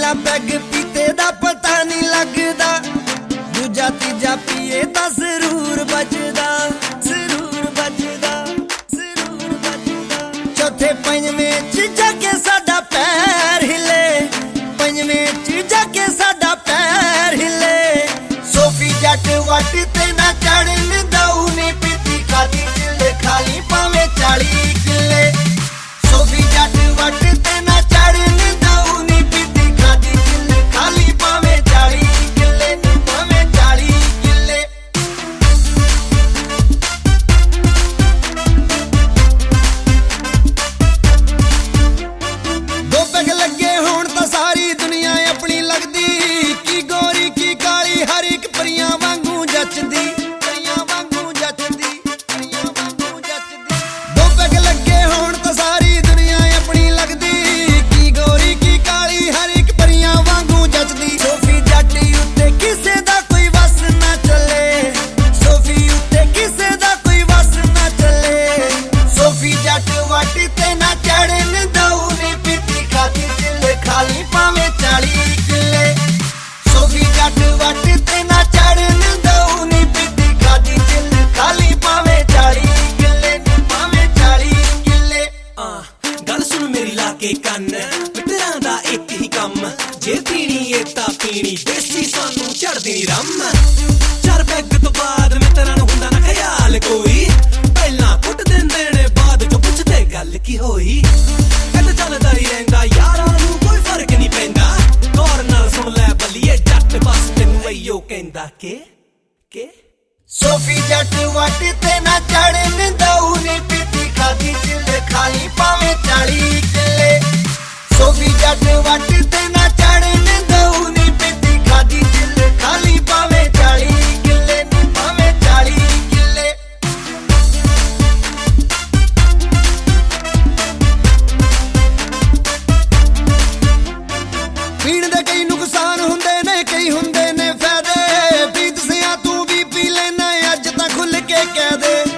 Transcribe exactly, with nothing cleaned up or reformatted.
ਪਹਿਲਾ ਪੈਗ ਪੀਤੇ ਦਾ ਪਤਾ ਨਹੀਂ ਲੱਗਦਾ, ਦੂਜਾ ਤੀਜਾ ਪੀਏ ਤਾਂ ਜ਼ਰੂਰ ਬਚਦਾ, ਜ਼ਰੂਰ ਬਚਦਾ, ਜ਼ਰੂਰ ਬਚਦਾ। ਚੌਥੇ ਪੰਜਵੇਂ ਚ ਜਾ ਕੇ ਸਾਡਾ ਪੈਰ ਹਿੱਲੇ, ਪੰਜਵੇਂ ਚ ਜਾ ਕੇ ਸਾਡਾ ਪੈਰ ਹਿੱਲੇ। ਸੋਫੀ ਜੱਟ ਵੱਟ ਤੇ ਨਾ ਚੜਨ ਦਊ ਨੀ ਪੀਤੀ ਖਾਦੀ ਚਿੱਲੇ ਖਾਲੀ ਭਾਵੇਂ ਚਾਲੀ ਕਿੱਲੇ। ਸੋਫੀ ਜੱਟ ਵੱਟ ਤੇ ਨਾ ਚੜਨ ਦਊ ਨੀ ਪੀਤੀ ਖਾਦੀ ਚਿੱਲੇ ਖਾਲੀ ਭਾਵੇਂ ਚਾਲੀ ਕਿੱਲੇ, ਭਾਵੇਂ ਚਾਲੀ ਕਿੱਲੇ। ਦੋ ਪੈਗ ਲੱਗੇ ਹੋਣ ਤਾਂ ਸਾਰੀ ਦੁਨੀਆ ਆਪਣੀ ਲੱਗਦੀ, ਕੀ ਗੋਰੀ ਕੀ ਕਾਲੀ ਹਰ ਇੱਕ ਪਰੀਆਂ ਵਾਂਗੂ ਜੱਚਦੀ, ਪਰੀਆਂ ਵਾਂਗੂ ਜੱਚਦੀ, ਪਰੀਆਂ ਵਾਂਗੂ ਜੱਚਦੀ। ਦੋ ਪੈਗ ਲੱਗੇ ਹੋਣ ਤਾਂ ਸਾਰੀ ਦੁਨੀਆ ਆਪਣੀ ਲੱਗਦੀ, ਕੀ ਗੋਰੀ ਕੀ ਕਾਲੀ ਹਰ ਇੱਕ ਪਰੀਆਂ ਵਾਂਗੂ ਜੱਚਦੀ। ਸੋਫੀ ਜੱਟ ਉੱਤੇ ਕਿਸੇ ਦਾ ਕੋਈ ਵਸ ਨਾ ਚੱਲੇ, ਸੋਫੀ ਉੱਤੇ ਕਿਸੇ ਦਾ ਕੋਈ ਵਸ ਨਾ ਚੱਲੇ। ਸੋਫੀ ਜੱਟ ਵੱਟ ਤੇ ਨਾ ਚੜਨ ਦਊ ਨੀ ਪੀਤੀ ਖਾਦੀ ਚਿੱਲੇ ਖਾਲੀ ਭਾਵੇਂ ਚਾਲੀ ਕਿੱਲੇ। ਸੋਫੀ ਜੱਟ ਵੱਟ ਤੇ ਨਾ ਚੜਨ ਦਊ ਨੀ ਪੀਤੀ ਖਾਦੀ ਚਿੱਲੇ ਖਾਲੀ ਭਾਵੇਂ ਚਾਲੀ ਕਿੱਲੇ, ਭਾਵੇਂ ਚਾਲੀ ਕਿੱਲੇ। ਗੱਲ ਸੁਣ ਮੇਰੀ ਲਾ ਕੇ ਕੰਨ, ਪਿੱਤਰਾਂ ਦਾ ਇੱਕ ਹੀ ਕੰਮ, ਜੇ ਪੀਣੀ ਏ ਤਾਂ ਪੀਣੀ ਦੇਸੀ, ਸਾਨੂੰ ਚੜਦੀ ਨੀ ਰੰਮ। ਚਾਰ ਪੈਗ ਤੋਂ ਬਾਅਦ ਮਿੱਤਰਾਂ ਨੂੰ ਹੁੰਦਾ ਨਾ ਖਿਆਲ ਕੋਈ, ਪਹਿਲਾਂ ਕੁੱਟ ਦਿੰਦੇ ਨੇ ਬਾਅਦ ਚੋਂ ਪੁੱਛਦੇ ਗੱਲ ਕੀ ਹੋਈ। ਇਹ ਚੱਲਦਾ ਹੀ ਰਹਿੰਦਾ ਯਾਰਾਂ ਨੂੰ ਕੋਈ ਫਰਕ ਨਹੀਂ ਪੈਂਦਾ, ਗੌਰ ਨਾਲ ਸੁਣ ਲੈ ਬੱਲੀਏ ਜੱਟ ਬਸ ਤੈਨੂੰ ਇਹੋ ਕਹਿੰਦਾ ਕਿ ਕਿ ਸੋਫੀ ਜੱਟ ਵੱਟ ਤੇ ਨਾ ਚੜਨ ਦਊ ਨੀ ਪੀਤੀ ਖਾਦੀ ਚਿੱਲੇ ਖਾਲੀ ਭਾਵੇਂ ਚਾਲੀ ਕਿੱਲੇ। ਸੋਫੀ ਜੱਟ ਵੱਟ ਤੇ ਨਾ ਚੜਨ ਦਊ ਨੀ ਪੀਤੀ ਖਾਦੀ ਚਿੱਲੇ ਖਾਲੀ ਭਾਵੇਂ ਚਾਲੀ ਕਿੱਲੇ, ਭਾਵੇਂ ਚਾਲੀ ਕਿੱਲੇ। ਪੀਣ ਦੇ ਕਈ ਨੁਕਸਾਨ ਹੁੰਦੇ ਨੇ, ਕਈ ਹੁੰਦੇ ਨੇ ਫਾਇਦੇ, ਪੀ ਦਸਿਆ ਤੂੰ ਵੀ ਪੀ ਲੈਣਾ ਅੱਜ ਤਾਂ ਖੁੱਲ ਕੇ ਕਹਿ ਦੇ।